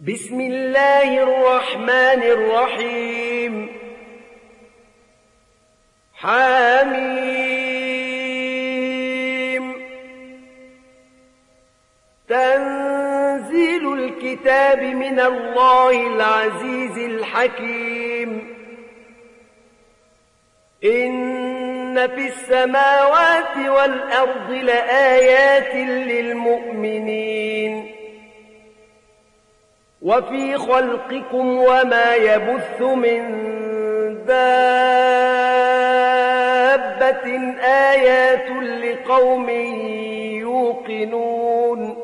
بسم الله الرحمن الرحيم حميم تنزيل الكتاب من الله العزيز الحكيم إن في السماوات والأرض لآيات للمؤمنين وفي خلقكم وما يبث من دابة آيات لقوم يوقنون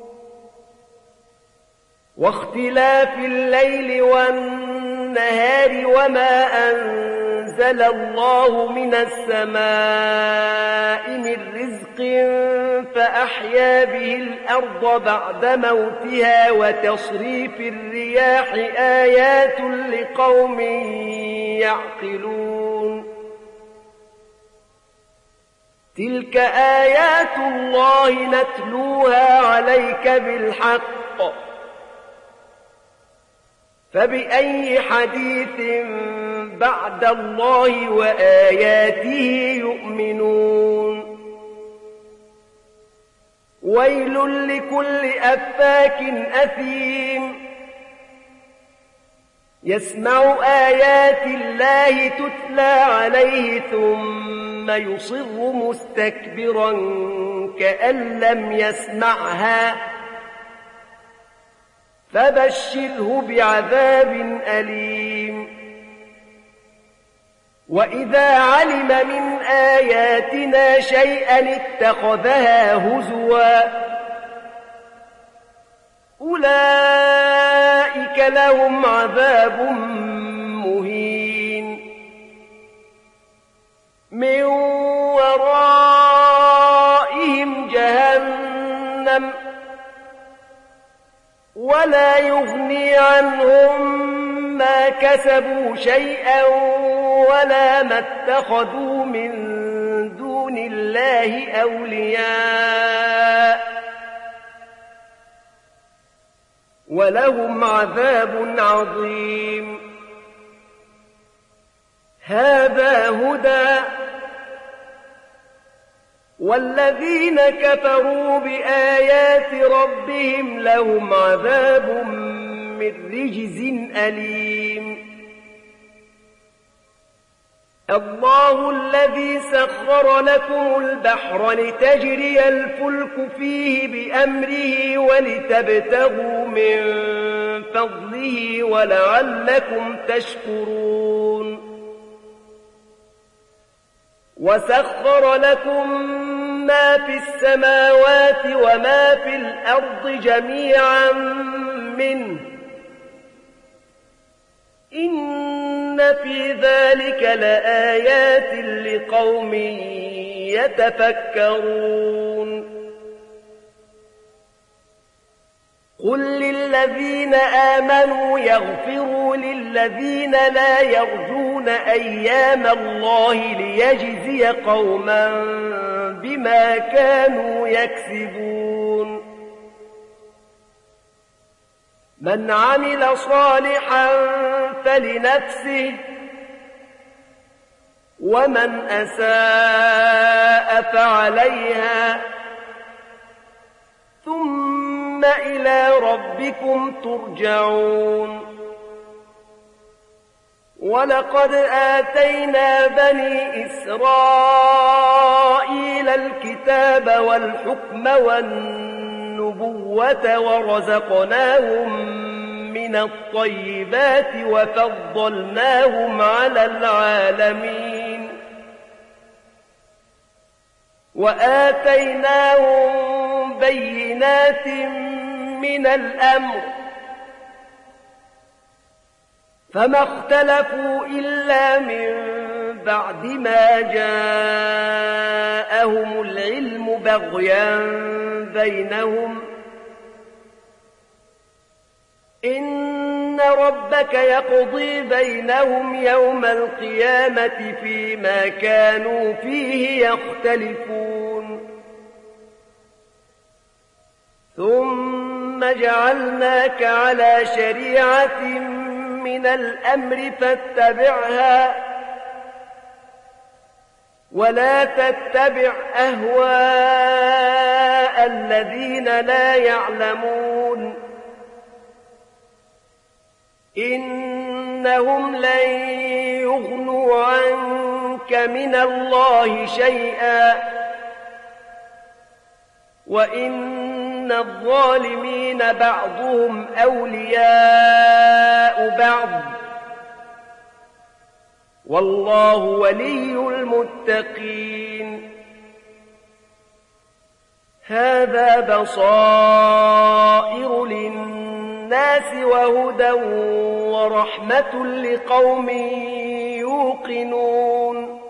واختلاف الليل والنهار وما أنزل الله من السماء من رزق فأحيا به الأرض بعد موتها وتصريف الرياح آيات لقوم يعقلون تلك آيات الله نتلوها عليك بالحق فبأي حديث بعد الله وآياته يؤمنون ويل لكل أفاك أثيم يسمع آيات الله تتلى عليه ثم يصر مستكبرا كأن لم يسمعها فبشره بعذاب أليم وإذا علم من آياتنا شيئا اتخذها هزوا أولئك لهم عذاب مهين من ورائهم جهنم ولا يغني عنهم ما كسبوا شيئا ولا ما اتخذوا من دون الله أولياء ولهم عذاب عظيم هذا هدى والذين كفروا بآيات ربهم لهم عذاب من رجز أليم الله الذي سخر لكم البحر لتجري الفلك فيه بأمره ولتبتغوا من فضله ولعلكم تشكرون وسخر لكم ما في السماوات وما في الأرض جميعا منه إن في ذلك لآيات لقوم يتفكرون قل للذين آمنوا يغفروا للذين لا يرجون أيام الله ليجزي قوما بما كانوا يكسبون من عمل صالحا فلنفسه ومن أساء فعليها ثم إلى ربكم ترجعون ولقد آتينا بني إسرائيل الكتاب والحكم والنبوة ورزقناهم من الطيبات وفضلناهم على العالمين وآتيناهم بينات من الأمر فما اختلفوا إلا من بعد ما جاءهم العلم بغيا بينهم إن ربك يقضي بينهم يوم القيامة فيما كانوا فيه يختلفون ثم جعلناك على شريعة من الأمر فاتبعها ولا تتبع أهواء الذين لا يعلمون إنهم لن يغنوا عنك من الله شيئا وإن الظالمين بعضهم أولياء بعض والله ولي المتقين هذا بصائر للناس وهدى ورحمة لقوم يوقنون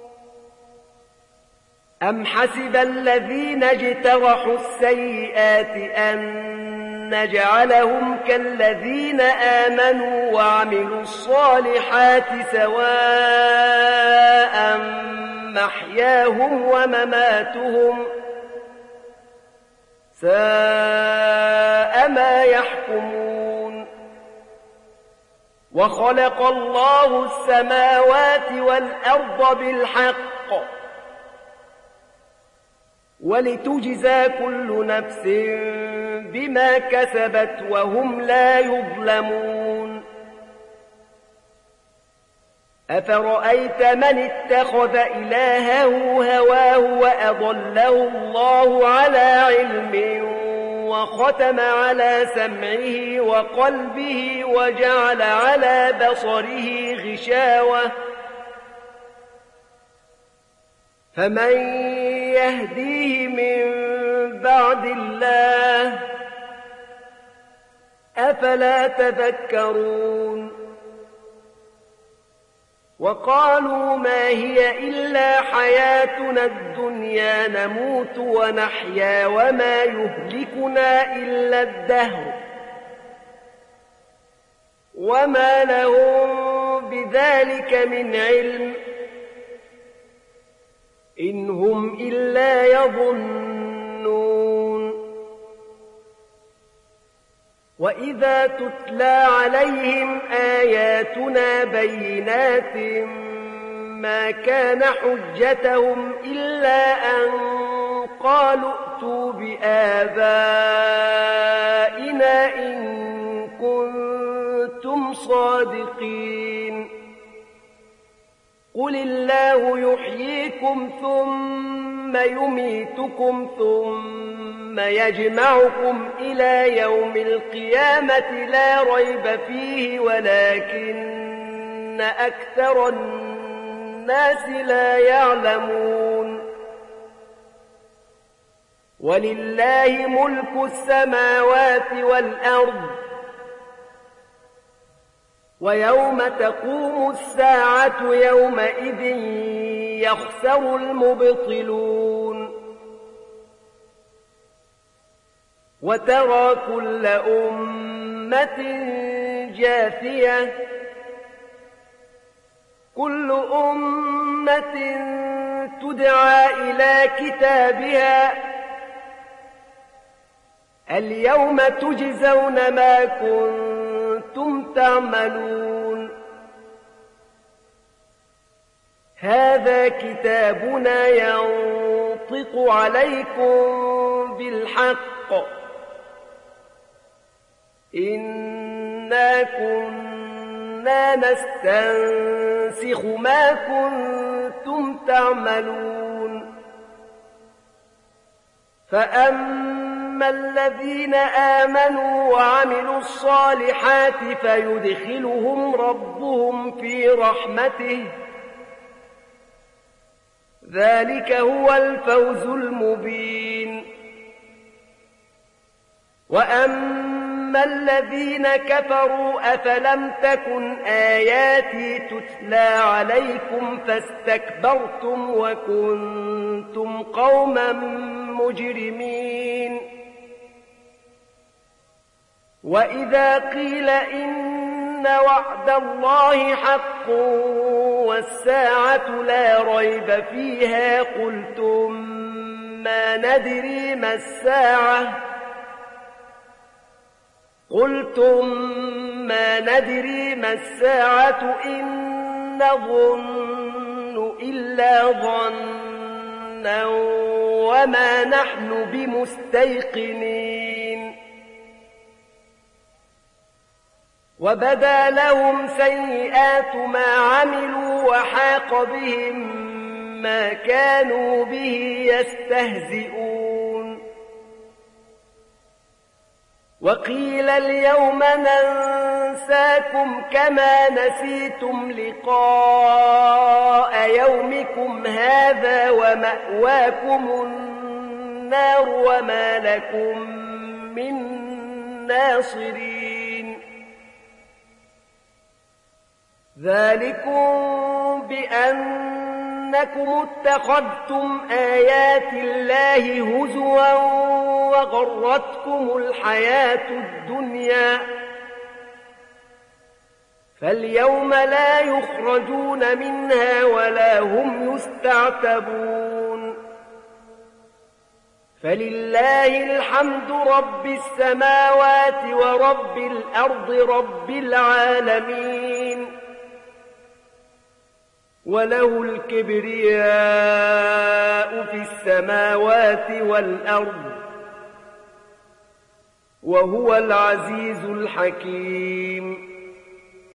أم حسب الذين اجترحوا السيئات أن نجعلهم كالذين آمنوا وعملوا الصالحات سواء محياهم ومماتهم ساء ما يحكمون وخلق الله السماوات والأرض بالحق ولتجزى كل نفس بما كسبت وهم لا يظلمون أفرأيت من اتخذ إلهه هواه وأضله الله على علم وختم على سمعه وقلبه وجعل على بصره غشاوة فمن يهديه من بعد الله أفلا تذكرون وقالوا ما هي إلا حياتنا الدنيا نموت ونحيا وما يهلكنا إلا الدهر وما لهم بذلك من علم إن هم إلا يظنون وإذا تتلى عليهم آياتنا بينات ما كان حجتهم إلا أن قالوا ائتوا بآبائنا إن كنتم صادقين قل الله يحييكم ثم يميتكم ثم يجمعكم إلى يوم القيامة لا ريب فيه ولكن أكثر الناس لا يعلمون ولله ملك السماوات والأرض ويوم تقوم الساعة يومئذ يخسر المبطلون وترى كل أمة جاثية كل أمة تدعى إلى كتابها اليوم تجزون ما كنتم تعملون هذا كتابنا ينطق عليكم بالحق إنا كنا نستنسخ ما كنتم تعملون فأما الذين آمنوا وعملوا الصالحات فيدخلهم ربهم في رحمته ذلك هو الفوز المبين وأما الذين كفروا أفلم تكن آياتي تتلى عليكم فاستكبرتم وكنتم قوما مجرمين وإذا قيل إن وعد الله حق والساعة لا ريب فيها قلتم ما ندري ما الساعة قلتم ما ندري ما الساعة إن نظن إلا ظنا وما نحن بمستيقنين وبدا لهم سيئات ما عملوا وحاق بهم ما كانوا به يستهزئون وقيل اليوم ننساكم كما نسيتم لقاء يومكم هذا ومأواكم النار وما لكم من ناصرين ذلكم بأنكم اتخذتم آيات الله هزوا وغرتكم الحياة الدنيا فاليوم لا يخرجون منها ولا هم يستعتبون فلله الحمد رب السماوات ورب الأرض رب العالمين وله الكبرياء في السماوات والأرض وهو العزيز الحكيم